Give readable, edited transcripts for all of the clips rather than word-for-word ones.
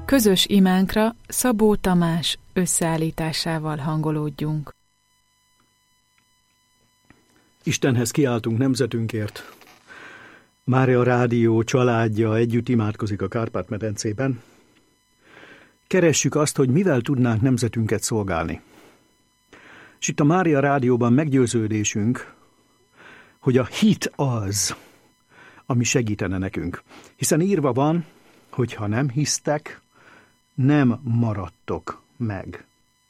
Közös imánkra Szabó Tamás összeállításával hangolódjunk. Istenhez kiáltunk nemzetünkért. Mária Rádió családja együtt imádkozik a Kárpát-medencében. Keressük azt, hogy mivel tudnánk nemzetünket szolgálni. És itt a Mária Rádióban meggyőződésünk, hogy a hit az, ami segítene nekünk. Hiszen írva van, hogy ha nem hisztek, nem maradtok meg.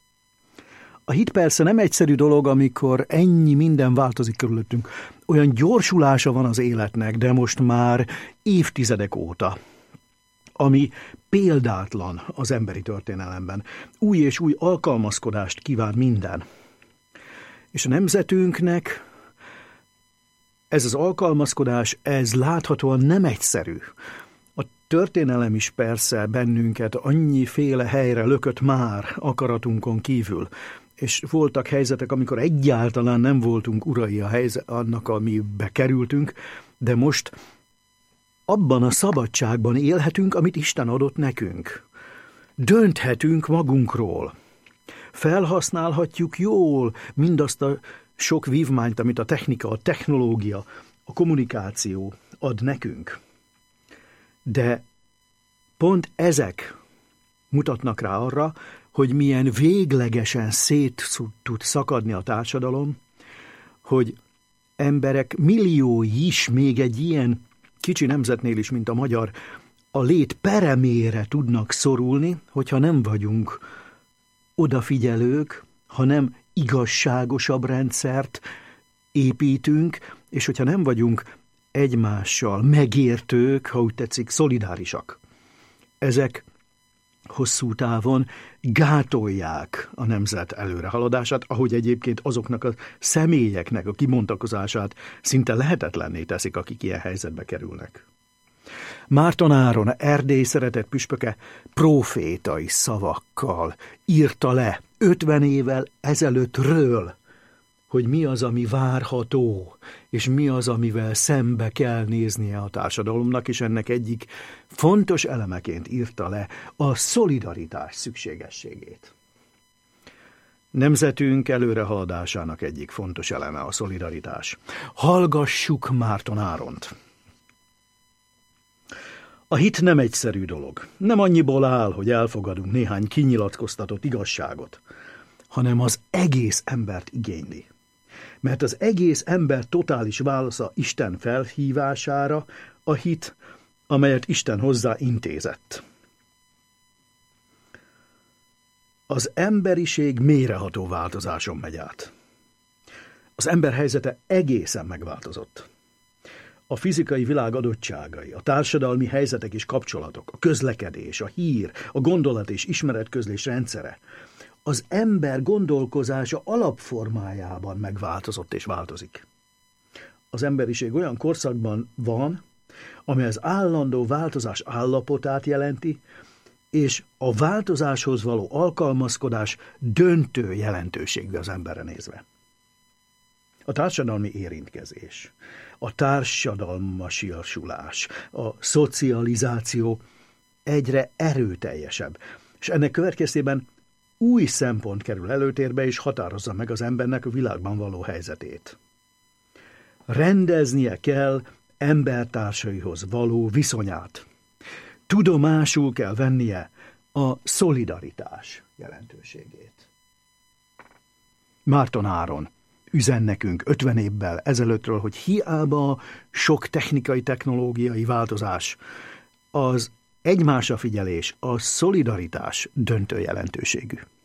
A hit persze nem egyszerű dolog, amikor ennyi minden változik körülöttünk. Olyan gyorsulása van az életnek, de most már évtizedek óta, ami példátlan az emberi történelemben. Új és új alkalmazkodást kíván minden. És a nemzetünknek ez az alkalmazkodás, ez láthatóan nem egyszerű. A történelem is persze bennünket annyiféle helyre lökött már akaratunkon kívül. És voltak helyzetek, amikor egyáltalán nem voltunk urai a helyzet annak, amibe kerültünk, de most abban a szabadságban élhetünk, amit Isten adott nekünk. Dönthetünk magunkról. Felhasználhatjuk jól mindazt a sok vívmányt, amit a technika, a technológia, a kommunikáció ad nekünk. De pont ezek mutatnak rá arra, hogy milyen véglegesen szét tud szakadni a társadalom, hogy emberek milliói is még egy ilyen kicsi nemzetnél is, mint a magyar, a lét peremére tudnak szorulni, hogyha nem vagyunk odafigyelők, ha nem igazságosabb rendszert építünk, és hogyha nem vagyunk egymással megértők, ha úgy tetszik, szolidárisak. Ezek hosszú távon gátolják a nemzet előrehaladását, ahogy egyébként azoknak a személyeknek a kibontakozását szinte lehetetlenné teszik, akik ilyen helyzetbe kerülnek. Márton Áron, Erdély szeretett püspöke profétai szavakkal írta le 50 évvel ezelőttről, hogy mi az, ami várható, és mi az, amivel szembe kell néznie a társadalomnak, és ennek egyik fontos elemeként írta le a szolidaritás szükségességét. Nemzetünk előrehaladásának egyik fontos eleme a szolidaritás. Hallgassuk Márton Áront. A hit nem egyszerű dolog. Nem annyiból áll, hogy elfogadunk néhány kinyilatkoztatott igazságot, hanem az egész embert igényli. Mert az egész ember totális válasza Isten felhívására a hit, amelyet Isten hozzá intézett. Az emberiség mélyreható változáson megy át. Az ember helyzete egészen megváltozott. A fizikai világ adottságai, a társadalmi helyzetek és kapcsolatok, a közlekedés, a hír, a gondolat és ismeretközlés rendszere, az ember gondolkozása alapformájában megváltozott és változik. Az emberiség olyan korszakban van, amely az állandó változás állapotát jelenti, és a változáshoz való alkalmazkodás döntő jelentőségű az emberre nézve. A társadalmi érintkezés, a társadalmasiasulás, a szocializáció egyre erőteljesebb, és ennek következtében új szempont kerül előtérbe, és határozza meg az embernek a világban való helyzetét. Rendeznie kell embertársaihoz való viszonyát. Tudomásul kell vennie a szolidaritás jelentőségét. Márton Áron üzen nekünk 50 évvel ezelőttről, hogy hiába sok technikai, technológiai változás, az egymásra figyelés, a szolidaritás döntő jelentőségű.